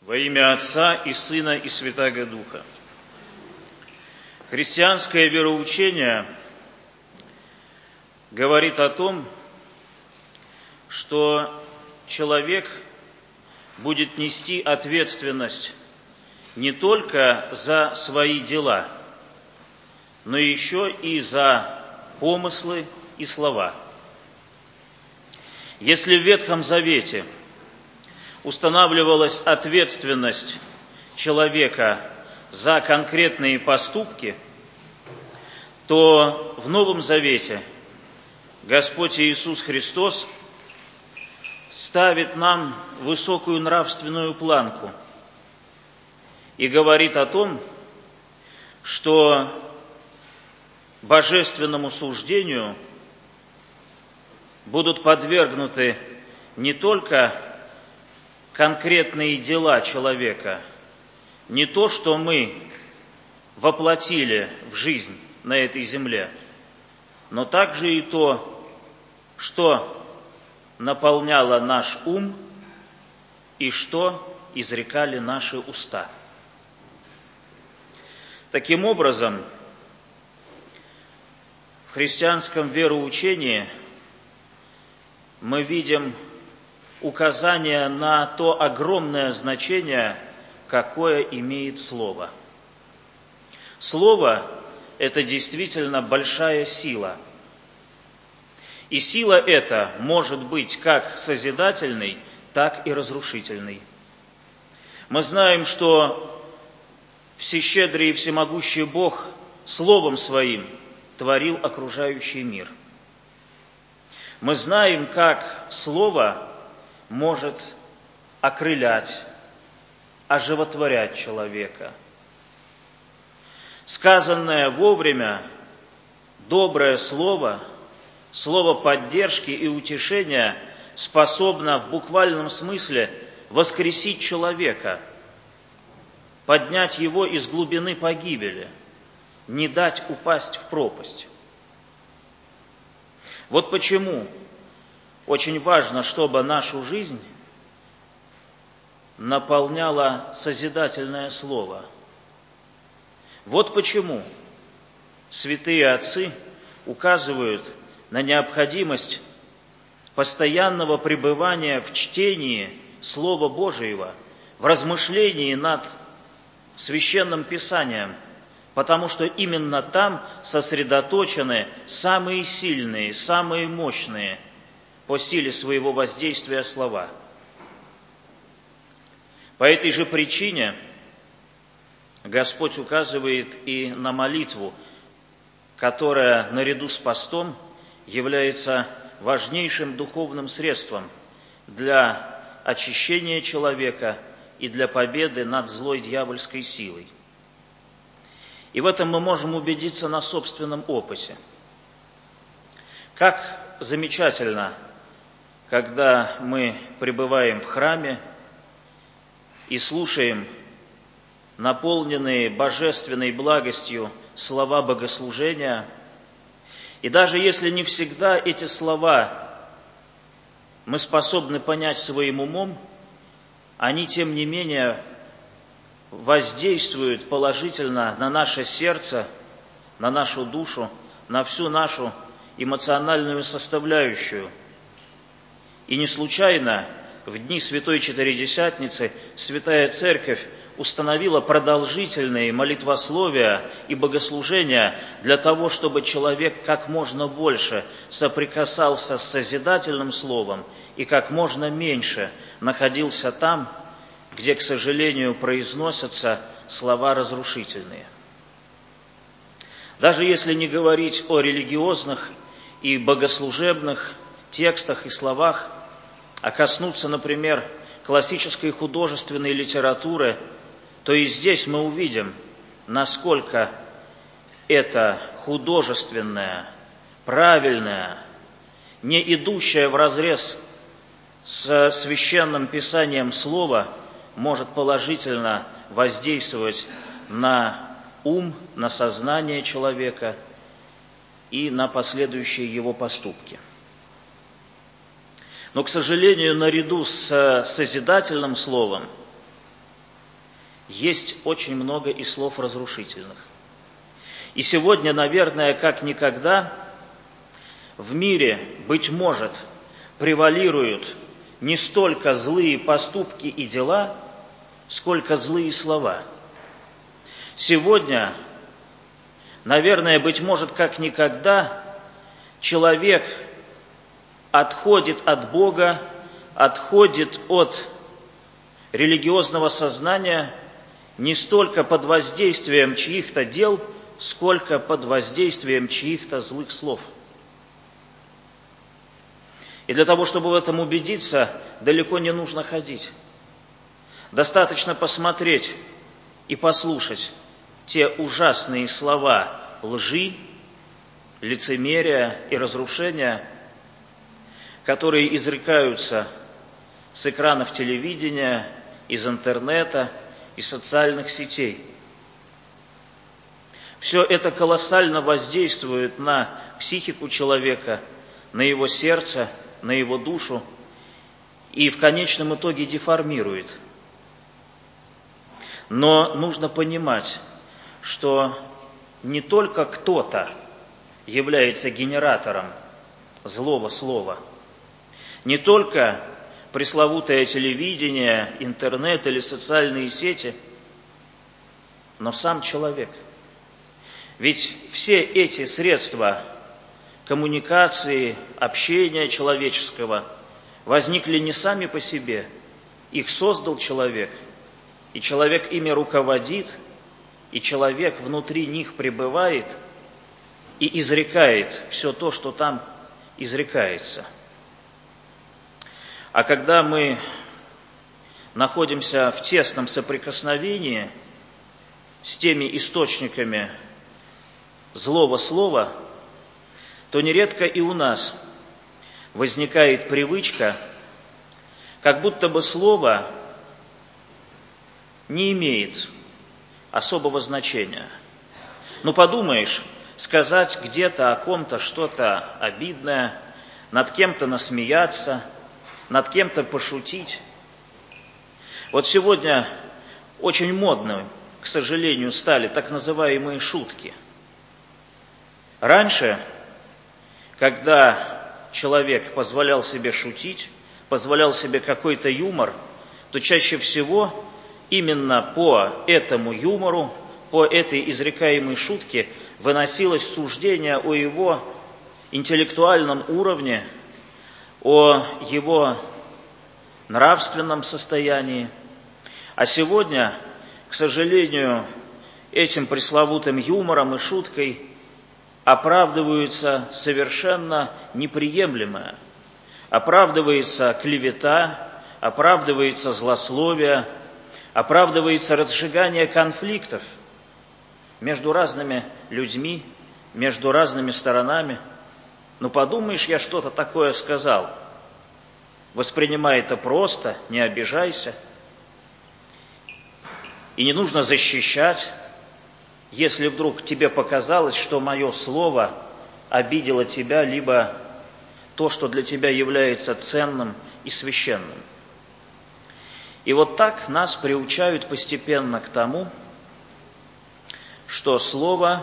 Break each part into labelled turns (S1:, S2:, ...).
S1: Во имя Отца и Сына и Святаго Духа. Христианское вероучение говорит о том, что человек будет нести ответственность не только за свои дела, но еще и за помыслы и слова. Если в Ветхом Завете устанавливалась ответственность человека за конкретные поступки, то в Новом Завете Господь Иисус Христос ставит нам высокую нравственную планку и говорит о том, что божественному суждению будут подвергнуты не только конкретные дела человека, не то, что мы воплотили в жизнь на этой земле, но также и то, что наполняло наш ум и что изрекали наши уста. Таким образом, в христианском вероучении мы видим указание на то огромное значение, какое имеет слово. Слово – это действительно большая сила. И сила эта может быть как созидательной, так и разрушительной. Мы знаем, что всещедрый и всемогущий Бог Словом Своим творил окружающий мир. Мы знаем, как Слово может окрылять, оживотворять человека. Сказанное вовремя, доброе слово, слово поддержки и утешения способно в буквальном смысле воскресить человека, поднять его из глубины погибели, не дать упасть в пропасть. Вот почему очень важно, чтобы нашу жизнь наполняло созидательное слово. Вот почему святые отцы указывают на необходимость постоянного пребывания в чтении Слова Божьего, в размышлении над Священным Писанием, потому что именно там сосредоточены самые сильные, самые мощные по силе своего воздействия слова. По этой же причине Господь указывает и на молитву, которая наряду с постом является важнейшим духовным средством для очищения человека и для победы над злой дьявольской силой. И в этом мы можем убедиться на собственном опыте. Как замечательно, когда мы пребываем в храме и слушаем наполненные божественной благостью слова богослужения, и даже если не всегда эти слова мы способны понять своим умом, они, тем не менее, воздействуют положительно на наше сердце, на нашу душу, на всю нашу эмоциональную составляющую. И не случайно в дни Святой Четыредесятницы Святая Церковь установила продолжительные молитвословия и богослужения для того, чтобы человек как можно больше соприкасался с созидательным словом и как можно меньше находился там, где, к сожалению, произносятся слова разрушительные. Даже если не говорить о религиозных и богослужебных текстах и словах, а коснуться, например, классической художественной литературы, то и здесь мы увидим, насколько это художественное, правильное, не идущее вразрез с Священным Писанием слово может положительно воздействовать на ум, на сознание человека и на последующие его поступки. Но, к сожалению, наряду с созидательным словом есть очень много и слов разрушительных. И сегодня, наверное, как никогда, в мире, быть может, превалируют не столько злые поступки и дела, сколько злые слова. Сегодня, наверное, быть может, как никогда, человек отходит от Бога, отходит от религиозного сознания не столько под воздействием чьих-то дел, сколько под воздействием чьих-то злых слов. И для того, чтобы в этом убедиться, далеко не нужно ходить. Достаточно посмотреть и послушать те ужасные слова лжи, лицемерия и разрушения, которые изрекаются с экранов телевидения, из интернета, из социальных сетей. Все это колоссально воздействует на психику человека, на его сердце, на его душу и в конечном итоге деформирует. Но нужно понимать, что не только кто-то является генератором злого слова, не только пресловутое телевидение, интернет или социальные сети, но сам человек. Ведь все эти средства коммуникации, общения человеческого возникли не сами по себе, их создал человек, и человек ими руководит, и человек внутри них пребывает и изрекает все то, что там изрекается. А когда мы находимся в тесном соприкосновении с теми источниками злого слова, то нередко и у нас возникает привычка, как будто бы слово не имеет особого значения. Ну, подумаешь, сказать где-то о ком-то что-то обидное, над кем-то насмеяться, над кем-то пошутить. Вот сегодня очень модны, к сожалению, стали так называемые шутки. Раньше, когда человек позволял себе шутить, позволял себе какой-то юмор, то чаще всего именно по этому юмору, по этой изрекаемой шутке выносилось суждение о его интеллектуальном уровне, о его нравственном состоянии. А сегодня, к сожалению, этим пресловутым юмором и шуткой оправдываются совершенно неприемлемое. Оправдывается клевета, оправдывается злословие, оправдывается разжигание конфликтов между разными людьми, между разными сторонами. Ну, подумаешь, я что-то такое сказал. Воспринимай это просто, не обижайся. И не нужно защищать, если вдруг тебе показалось, что мое слово обидело тебя, либо то, что для тебя является ценным и священным. И вот так нас приучают постепенно к тому, что слово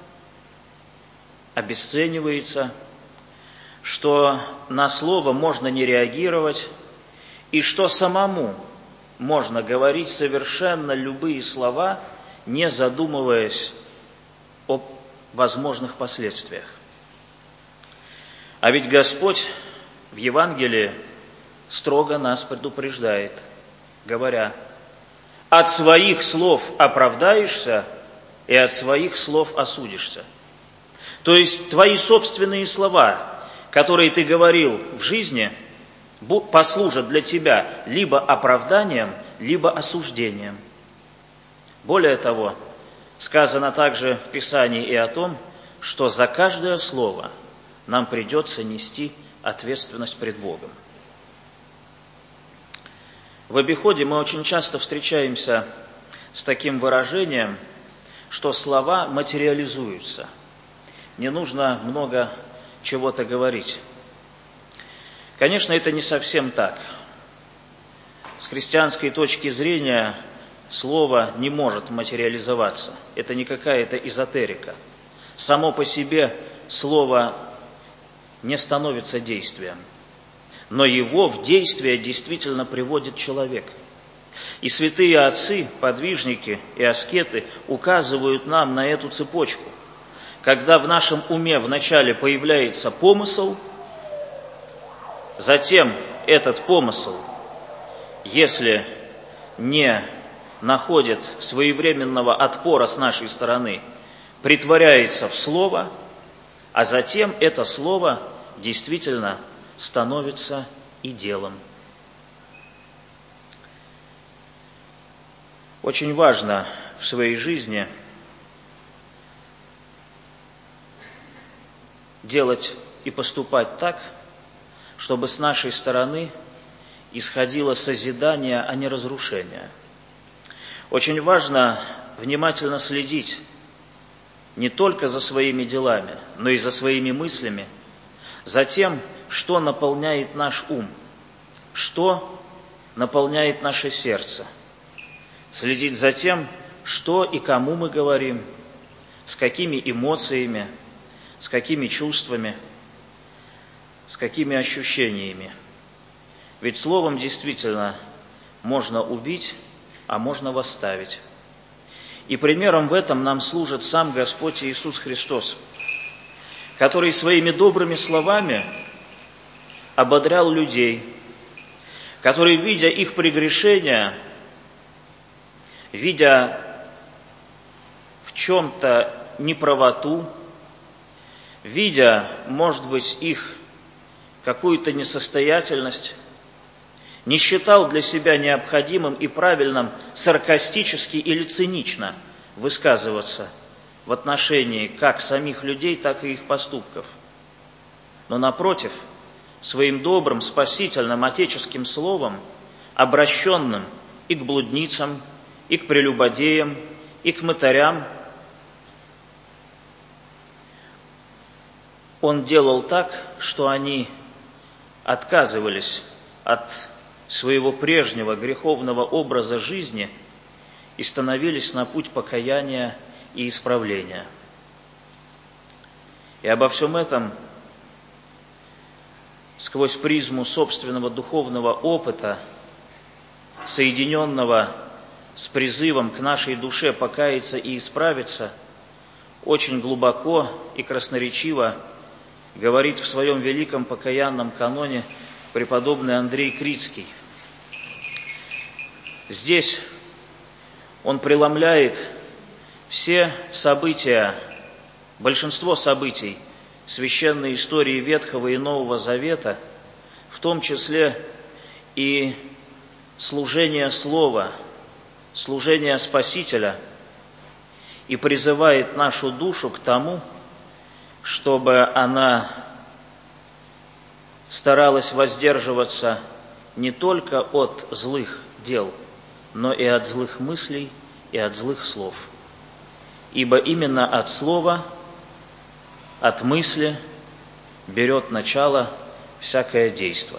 S1: обесценивается, что на слово можно не реагировать, и что самому можно говорить совершенно любые слова, не задумываясь о возможных последствиях. А ведь Господь в Евангелии строго нас предупреждает, говоря: от своих слов оправдаешься и от своих слов осудишься. То есть твои собственные слова, которые ты говорил в жизни, послужат для тебя либо оправданием, либо осуждением. Более того, сказано также в Писании и о том, что за каждое слово нам придется нести ответственность пред Богом. В обиходе мы очень часто встречаемся с таким выражением, что слова материализуются. Не нужно много чего-то говорить. Конечно, это не совсем так. С христианской точки зрения слово не может материализоваться. Это не какая-то эзотерика. Само по себе слово не становится действием, но его в действие действительно приводит человек. И святые отцы, подвижники и аскеты указывают нам на эту цепочку. Когда в нашем уме вначале появляется помысл, затем этот помысл, если не находит своевременного отпора с нашей стороны, претворяется в слово, а затем это слово действительно становится и делом. Очень важно в своей жизни делать и поступать так, чтобы с нашей стороны исходило созидание, а не разрушение. Очень важно внимательно следить не только за своими делами, но и за своими мыслями, за тем, что наполняет наш ум, что наполняет наше сердце. Следить за тем, что и кому мы говорим, с какими эмоциями, с какими чувствами, с какими ощущениями. Ведь словом действительно можно убить, а можно восставить. И примером в этом нам служит сам Господь Иисус Христос, который своими добрыми словами ободрял людей, который, видя их прегрешения, видя в чем-то неправоту, видя, может быть, их какую-то несостоятельность, не считал для себя необходимым и правильным саркастически или цинично высказываться в отношении как самих людей, так и их поступков. Но, напротив, своим добрым, спасительным, отеческим словом, обращенным и к блудницам, и к прелюбодеям, и к мытарям, он делал так, что они отказывались от своего прежнего греховного образа жизни и становились на путь покаяния и исправления. И обо всем этом сквозь призму собственного духовного опыта, соединенного с призывом к нашей душе покаяться и исправиться, очень глубоко и красноречиво говорит в своем великом покаянном каноне преподобный Андрей Крицкий. Здесь он преломляет все события, большинство событий священной истории Ветхого и Нового Завета, в том числе и служение Слова, служение Спасителя, и призывает нашу душу к тому, чтобы она старалась воздерживаться не только от злых дел, но и от злых мыслей и от злых слов. Ибо именно от слова, от мысли берет начало всякое действо.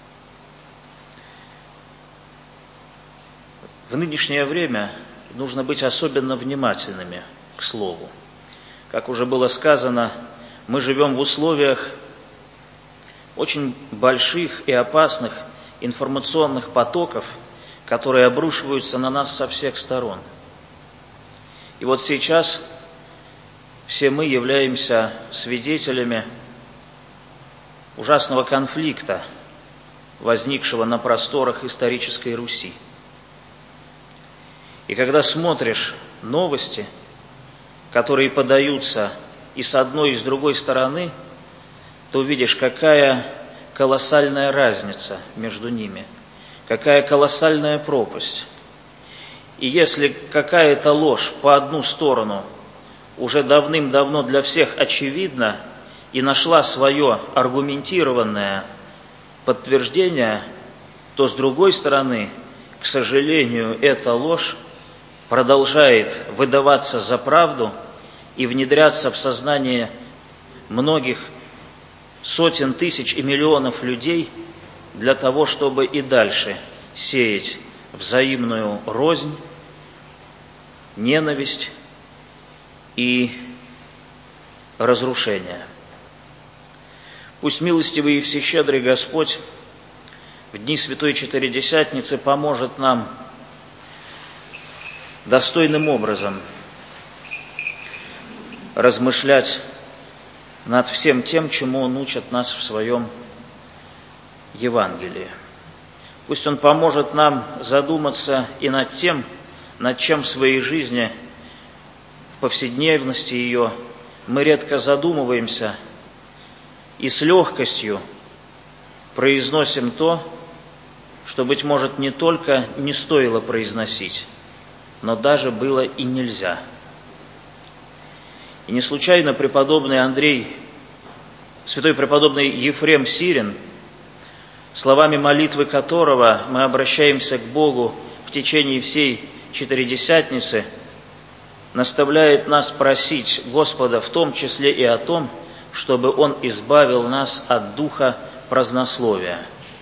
S1: В нынешнее время нужно быть особенно внимательными к слову. Как уже было сказано, мы живем в условиях очень больших и опасных информационных потоков, которые обрушиваются на нас со всех сторон. И вот сейчас все мы являемся свидетелями ужасного конфликта, возникшего на просторах исторической Руси. И когда смотришь новости, которые подаются и с одной, и с другой стороны, то увидишь, какая колоссальная разница между ними, какая колоссальная пропасть. И если какая-то ложь по одну сторону уже давным-давно для всех очевидна и нашла свое аргументированное подтверждение, то с другой стороны, к сожалению, эта ложь продолжает выдаваться за правду и внедряться в сознание многих сотен тысяч и миллионов людей для того, чтобы и дальше сеять взаимную рознь, ненависть и разрушение. Пусть милостивый и всещедрый Господь в дни Святой Четыредесятницы поможет нам достойным образом размышлять над всем тем, чему Он учит нас в Своем Евангелии. Пусть Он поможет нам задуматься и над тем, над чем в своей жизни, в повседневности ее, мы редко задумываемся и с легкостью произносим то, что, быть может, не только не стоило произносить, но даже было и нельзя. И не случайно преподобный Андрей, святой преподобный Ефрем Сирин, словами молитвы которого мы обращаемся к Богу в течение всей Четыредесятницы, наставляет нас просить Господа в том числе и о том, чтобы Он избавил нас от духа празднословия.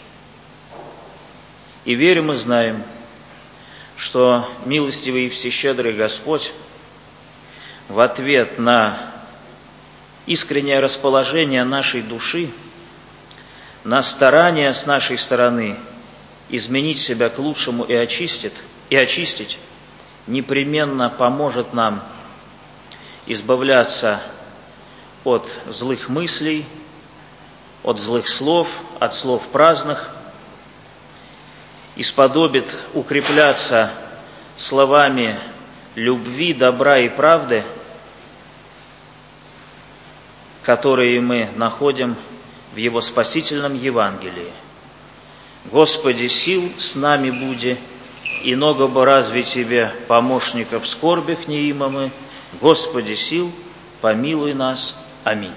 S1: И верим и знаем, что милостивый и всещедрый Господь в ответ на искреннее расположение нашей души, на старание с нашей стороны изменить себя к лучшему и очистить, непременно поможет нам избавляться от злых мыслей, от злых слов, от слов праздных, и сподобит укрепляться словами любви, добра и правды, которые мы находим в Его спасительном Евангелии. «Господи, сил с нами буди, и много бы разве Тебе помощников в скорбях неимомы, Господи, сил, помилуй нас. Аминь».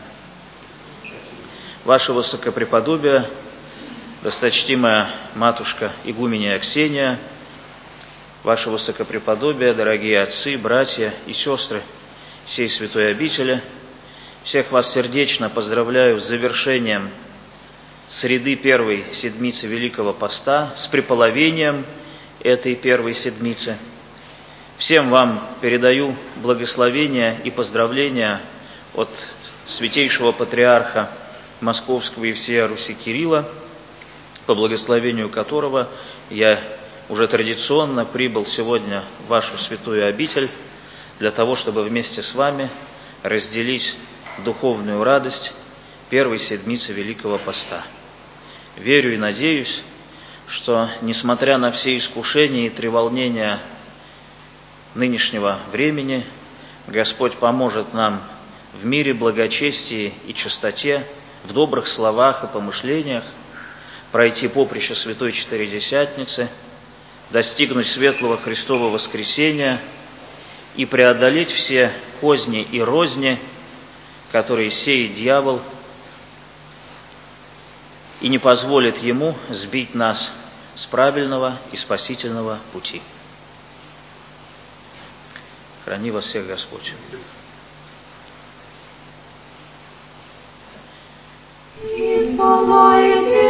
S1: Ваше Высокопреподобие, досточтимая матушка игуменья Аксения, Ваше Высокопреподобие, дорогие отцы, братья и сестры сей святой обители, всех вас сердечно поздравляю с завершением среды первой седмицы Великого Поста, с преполовением этой первой седмицы. Всем вам передаю благословения и поздравления от святейшего патриарха Московского и всея Руси Кирилла, по благословению которого я уже традиционно прибыл сегодня в вашу святую обитель для того, чтобы вместе с вами разделить духовную радость первой седмицы Великого Поста. Верю и надеюсь, что, несмотря на все искушения и треволнения нынешнего времени, Господь поможет нам в мире, благочестии и чистоте, в добрых словах и помышлениях пройти поприще Святой Четыредесятницы, достигнуть светлого Христова воскресения и преодолеть все козни и розни, которые сеет дьявол, и не позволит ему сбить нас с правильного и спасительного пути. Храни вас всех Господь.
S2: Избавляйте